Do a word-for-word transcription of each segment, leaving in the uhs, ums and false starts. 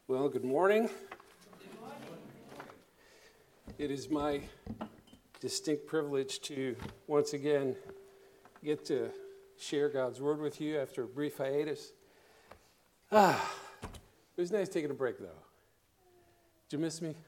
Well, good morning. It is my distinct privilege to once again get to share God's Word with you after a brief hiatus. Ah, it was nice taking a break, though. Did you miss me?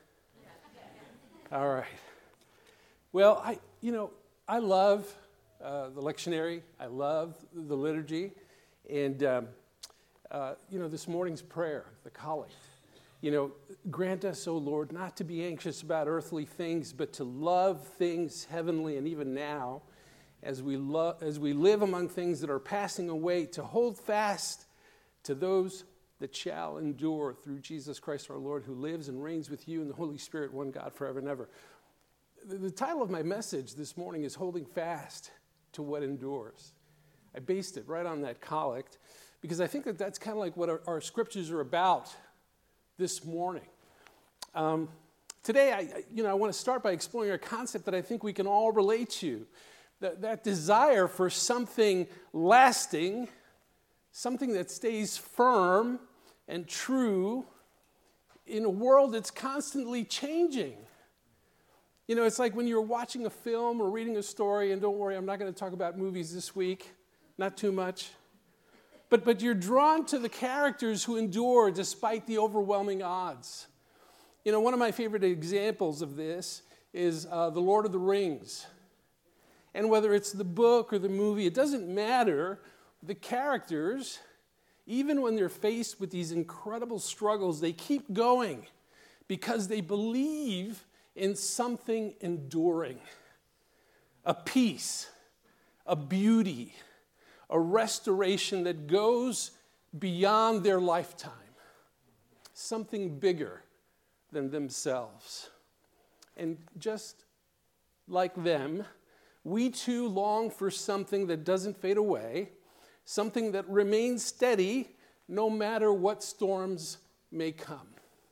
All right. Well, I, you know, I love uh, the lectionary. I love the liturgy. And, um, uh, you know, this morning's prayer, the collect. You know, grant us, O Lord, not to be anxious about earthly things, but to love things heavenly, and even now, as we lo- as we live among things that are passing away, to hold fast to those that shall endure through Jesus Christ our Lord, who lives and reigns with you in the Holy Spirit, one God, forever and ever. The, the title of my message this morning is Holding Fast to What Endures. I based it right on that collect, because I think that that's kind of like what our, our scriptures are about this morning. Um, today, I, you know, I want to start by exploring a concept that I think we can all relate to. That, that desire for something lasting, something that stays firm and true in a world that's constantly changing. You know, it's like when you're watching a film or reading a story, and don't worry, I'm not going to talk about movies this week, not too much. But, but you're drawn to the characters who endure despite the overwhelming odds. You know, one of my favorite examples of this is uh, The Lord of the Rings. And whether it's the book or the movie, it doesn't matter. The characters, even when they're faced with these incredible struggles, they keep going because they believe in something enduring. A peace, a beauty, a restoration that goes beyond their lifetime. Something bigger than themselves. And just like them, we too long for something that doesn't fade away, something that remains steady no matter what storms may come.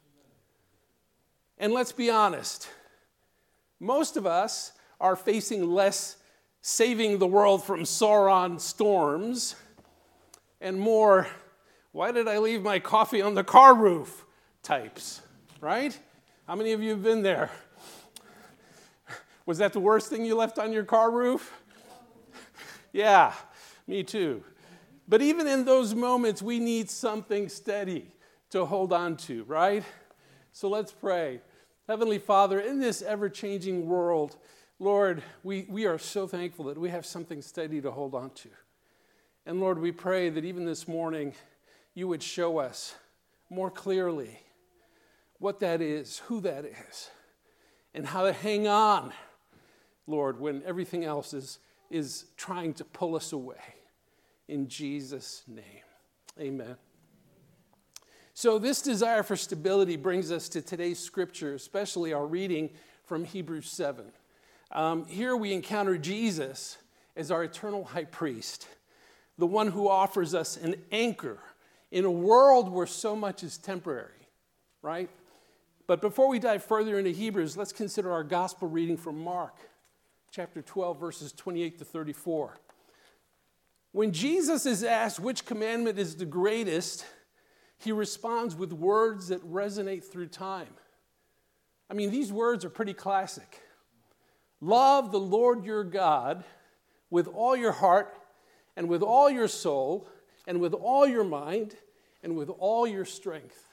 And let's be honest, most of us are facing less saving the world from Sauron storms, and more, why did I leave my coffee on the car roof types, right? How many of you have been there? Was that the worst thing you left on your car roof? Yeah, me too. But even in those moments, we need something steady to hold on to, right? So let's pray. Heavenly Father, in this ever-changing world, Lord, we, we are so thankful that we have something steady to hold on to. And Lord, we pray that even this morning, you would show us more clearly what that is, who that is, and how to hang on, Lord, when everything else is, is trying to pull us away. In Jesus' name, amen. So this desire for stability brings us to today's scripture, especially our reading from Hebrews seven. Um, here we encounter Jesus as our eternal high priest, the one who offers us an anchor in a world where so much is temporary, right? But before we dive further into Hebrews, let's consider our gospel reading from Mark, chapter twelve, verses twenty-eight to thirty-four. When Jesus is asked which commandment is the greatest, he responds with words that resonate through time. I mean, these words are pretty classic. Love the Lord your God with all your heart and with all your soul and with all your mind and with all your strength.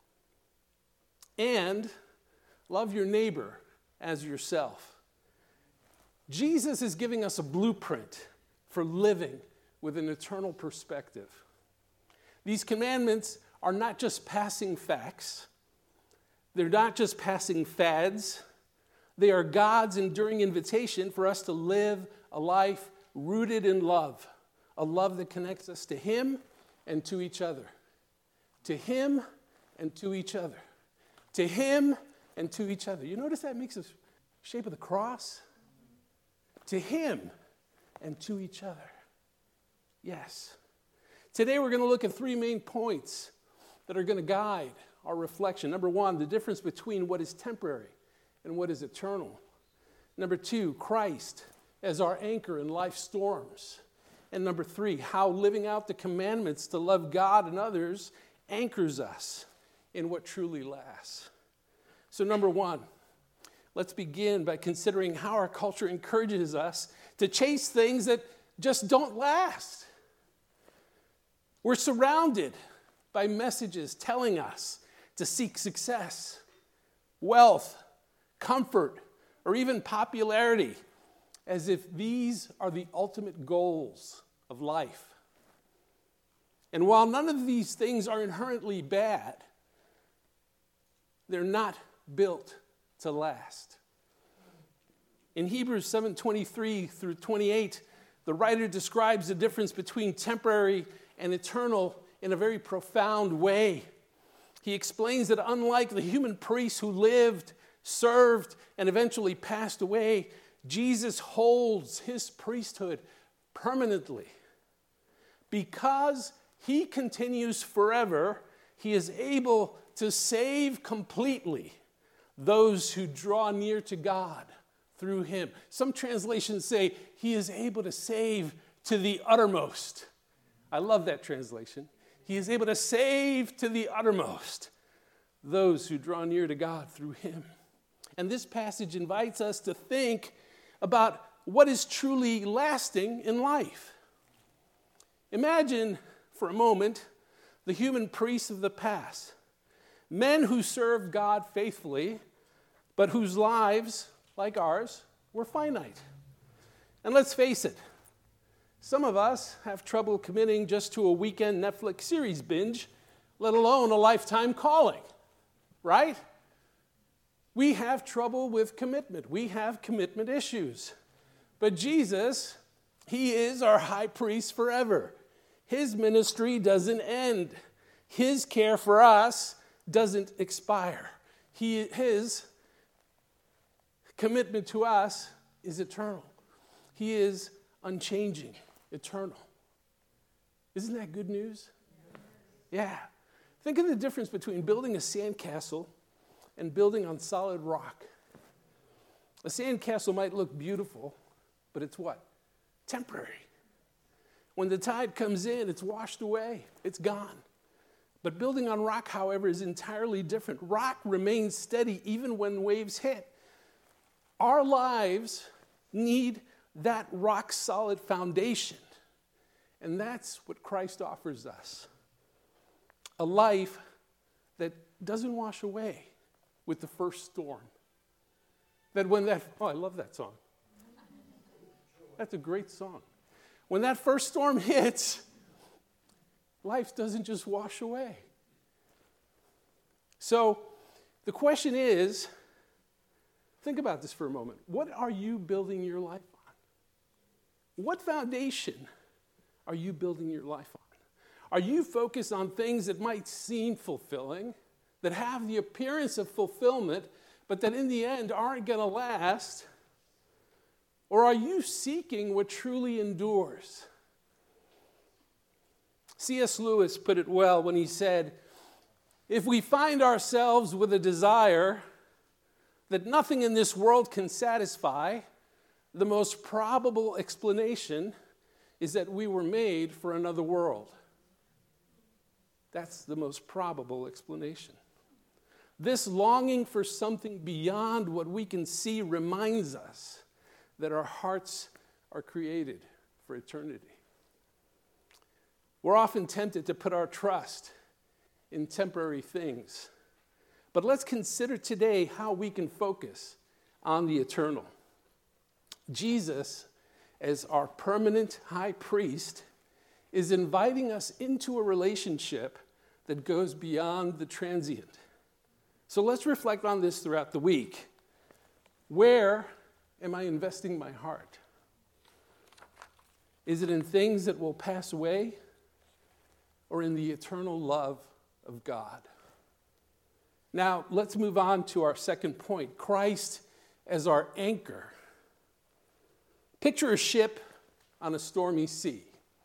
And love your neighbor as yourself. Jesus is giving us a blueprint for living with an eternal perspective. These commandments are not just passing facts. They're not just passing fads. They are God's enduring invitation for us to live a life rooted in love, a love that connects us to Him and to each other, to Him and to each other, to Him and to each other. You notice that makes the shape of the cross? To Him and to each other. Yes. Today we're going to look at three main points that are going to guide our reflection. Number one, the difference between what is temporary and what is eternal. Number two, Christ as our anchor in life's storms. And number three, how living out the commandments to love God and others anchors us in what truly lasts. So number one, let's begin by considering how our culture encourages us to chase things that just don't last. We're surrounded by messages telling us to seek success, wealth, comfort, or even popularity, as if these are the ultimate goals of life. And while none of these things are inherently bad, they're not built to last. In Hebrews seven twenty-three through twenty-eight, the writer describes the difference between temporary and eternal in a very profound way. He explains that unlike the human priests who lived, served, and eventually passed away, Jesus holds his priesthood permanently. Because he continues forever, he is able to save completely those who draw near to God through him. Some translations say he is able to save to the uttermost. I love that translation. He is able to save to the uttermost those who draw near to God through him. And this passage invites us to think about what is truly lasting in life. Imagine for a moment the human priests of the past, men who served God faithfully, but whose lives, like ours, were finite. And let's face it, some of us have trouble committing just to a weekend Netflix series binge, let alone a lifetime calling, right? We have trouble with commitment. We have commitment issues. But Jesus, he is our high priest forever. His ministry doesn't end. His care for us doesn't expire. He, his commitment to us is eternal. He is unchanging, eternal. Isn't that good news? Yeah. Think of the difference between building a sandcastle and building on solid rock. A sandcastle might look beautiful, but it's what? Temporary. When the tide comes in, it's washed away. It's gone. But building on rock, however, is entirely different. Rock remains steady even when waves hit. Our lives need that rock-solid foundation. And that's what Christ offers us. A life that doesn't wash away with the first storm. That when that, oh, I love that song. That's a great song. When that first storm hits, life doesn't just wash away. So the question is, think about this for a moment. What are you building your life on? What foundation are you building your life on? Are you focused on things that might seem fulfilling, that have the appearance of fulfillment, but that in the end aren't going to last? Or are you seeking what truly endures? C S Lewis put it well when he said, if we find ourselves with a desire that nothing in this world can satisfy, the most probable explanation is that we were made for another world. That's the most probable explanation. This longing for something beyond what we can see reminds us that our hearts are created for eternity. We're often tempted to put our trust in temporary things. But let's consider today how we can focus on the eternal. Jesus, as our permanent high priest, is inviting us into a relationship that goes beyond the transient. So let's reflect on this throughout the week. Where am I investing my heart? Is it in things that will pass away, or in the eternal love of God? Now, let's move on to our second point, Christ as our anchor. Picture a ship on a stormy sea.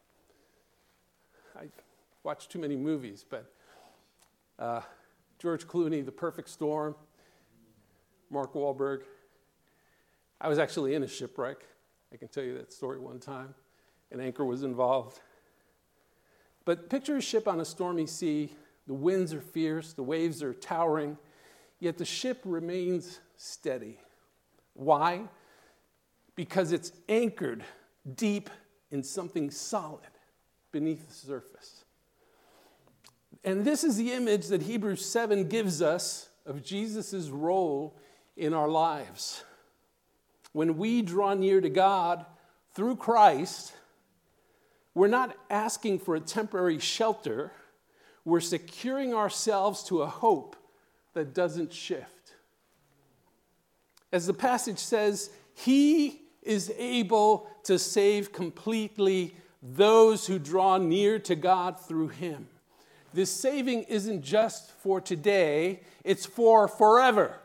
I watched too many movies, but uh, George Clooney, The Perfect Storm, Mark Wahlberg. I was actually in a shipwreck. I can tell you that story one time. An anchor was involved. But picture a ship on a stormy sea The winds are fierce, the waves are towering, yet the ship remains steady. Why? Because it's anchored deep in something solid beneath the surface. And this is the image that Hebrews seven gives us of Jesus' role in our lives. When we draw near to God through Christ, we're not asking for a temporary shelter. We're securing ourselves to a hope that doesn't shift. As the passage says, He is able to save completely those who draw near to God through Him. This saving isn't just for today, it's for forever.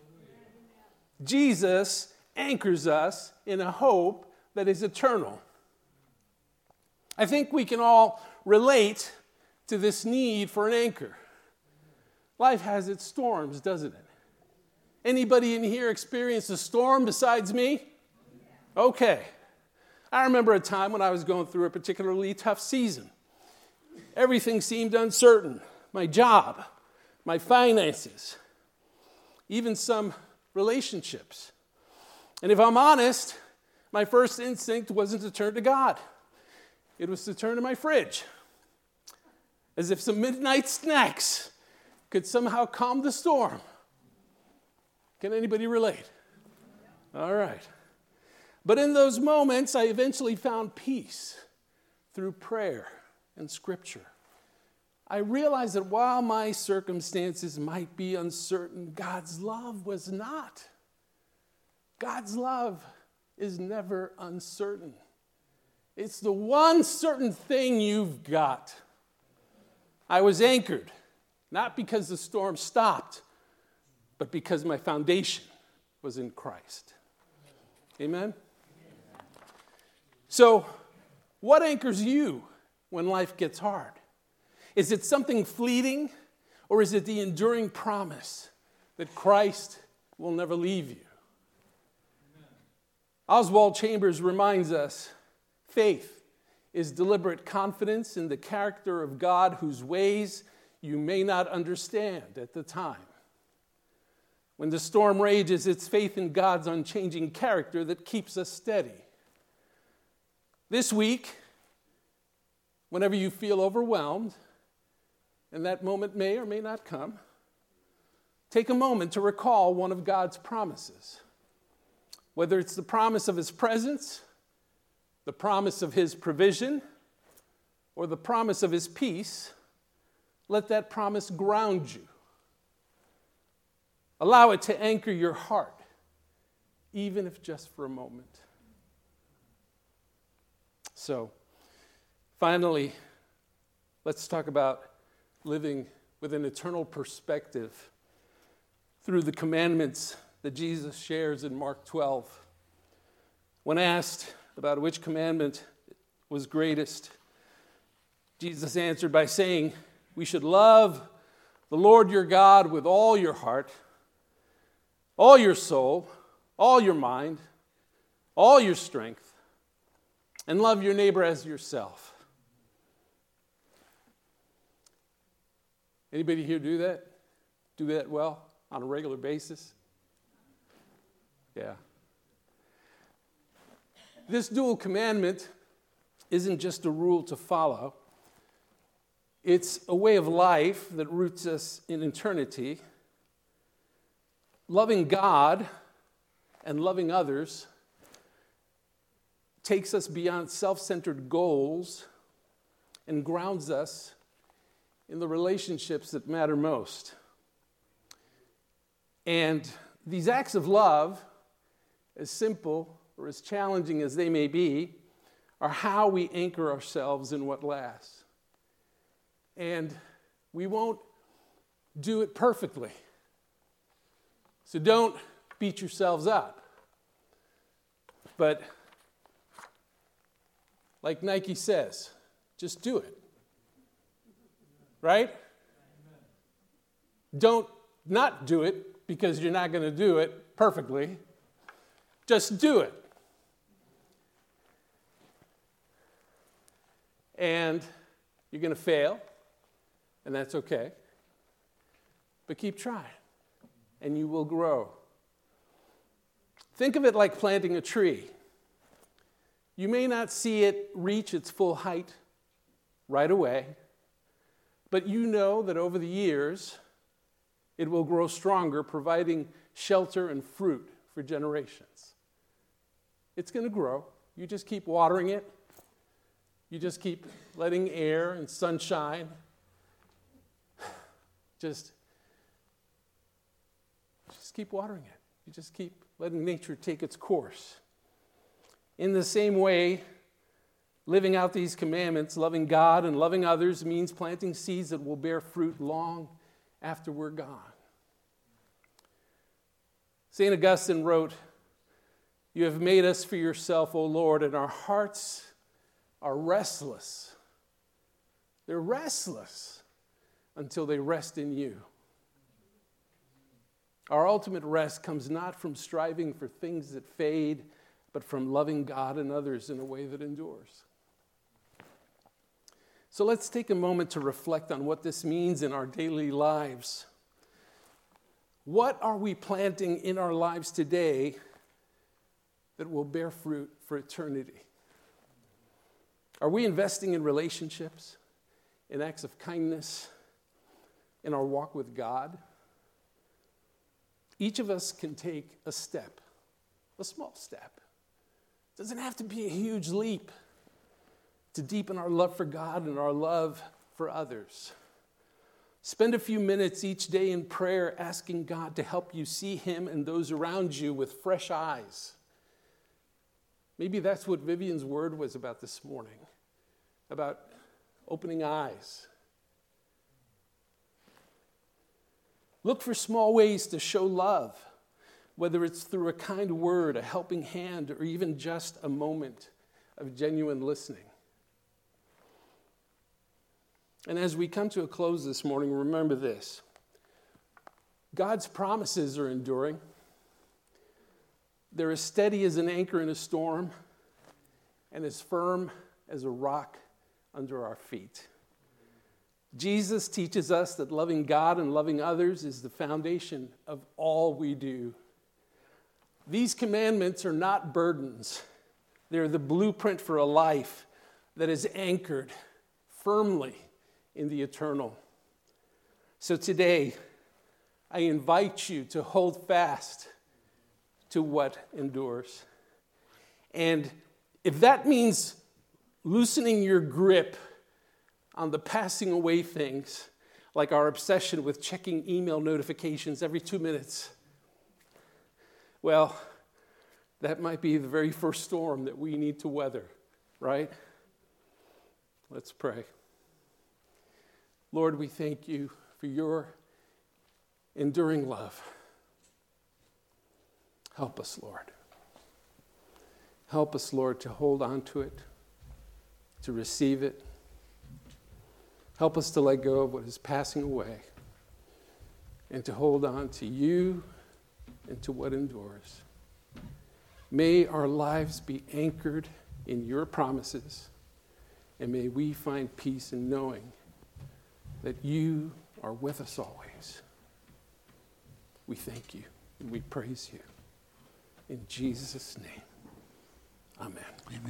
Jesus anchors us in a hope that is eternal. I think we can all relate to this need for an anchor. Life has its storms, doesn't it? Anybody in here experienced a storm besides me? Okay. I remember a time when I was going through a particularly tough season. Everything seemed uncertain. My job, my finances, even some relationships. And if I'm honest, my first instinct wasn't to turn to God. It was to turn to my fridge. As if some midnight snacks could somehow calm the storm. Can anybody relate? All right. But in those moments, I eventually found peace through prayer and Scripture. I realized that while my circumstances might be uncertain, God's love was not. God's love is never uncertain. It's the one certain thing you've got. I was anchored, not because the storm stopped, but because my foundation was in Christ. Amen? So, what anchors you when life gets hard? Is it something fleeting, or is it the enduring promise that Christ will never leave you? Oswald Chambers reminds us, faith is deliberate confidence in the character of God whose ways you may not understand at the time. When the storm rages, it's faith in God's unchanging character that keeps us steady. This week, whenever you feel overwhelmed, and that moment may or may not come, take a moment to recall one of God's promises. Whether it's the promise of His presence, the promise of His provision, or the promise of His peace, let that promise ground you. Allow it to anchor your heart, even if just for a moment. So, finally, let's talk about living with an eternal perspective through the commandments that Jesus shares in Mark twelve. When asked about which commandment was greatest, Jesus answered by saying, we should love the Lord your God with all your heart, all your soul, all your mind, all your strength, and love your neighbor as yourself. Anybody here do that? Do that well on a regular basis? Yeah. This dual commandment isn't just a rule to follow. It's a way of life that roots us in eternity. Loving God and loving others takes us beyond self-centered goals and grounds us in the relationships that matter most. And these acts of love, as simple or as challenging as they may be, are how we anchor ourselves in what lasts. And we won't do it perfectly. So don't beat yourselves up. But like Nike says, just do it. Right? Don't not do it because you're not going to do it perfectly. Just do it. And you're going to fail. And that's okay. But keep trying, and you will grow. Think of it like planting a tree. You may not see it reach its full height right away, but you know that over the years, it will grow stronger, providing shelter and fruit for generations. It's going to grow. You just keep watering it. You just keep letting air and sunshine. Just, just keep watering it. You just keep letting nature take its course. In the same way, living out these commandments, loving God and loving others, means planting seeds that will bear fruit long after we're gone. Saint Augustine wrote, "You have made us for yourself, O Lord, and our hearts are restless. They're restless until they rest in you." Our ultimate rest comes not from striving for things that fade, but from loving God and others in a way that endures. So let's take a moment to reflect on what this means in our daily lives. What are we planting in our lives today that will bear fruit for eternity? Are we investing in relationships, in acts of kindness, in our walk with God? Each of us can take a step, a small step. It doesn't have to be a huge leap to deepen our love for God and our love for others. Spend a few minutes each day in prayer asking God to help you see Him and those around you with fresh eyes. Maybe that's what Vivian's word was about this morning, about opening eyes. Look for small ways to show love, whether it's through a kind word, a helping hand, or even just a moment of genuine listening. And as we come to a close this morning, remember this. God's promises are enduring. They're as steady as an anchor in a storm and as firm as a rock under our feet. Jesus teaches us that loving God and loving others is the foundation of all we do. These commandments are not burdens. They're the blueprint for a life that is anchored firmly in the eternal. So today, I invite you to hold fast to what endures. And if that means loosening your grip on the passing away things, like our obsession with checking email notifications every two minutes, well, that might be the very first storm that we need to weather, right? Let's pray. Lord, we thank you for your enduring love. Help us, Lord. Help us, Lord, to hold on to it, to receive it. Help us to let go of what is passing away and to hold on to you and to what endures. May our lives be anchored in your promises, and may we find peace in knowing that you are with us always. We thank you and we praise you. In Jesus' name, amen. Amen.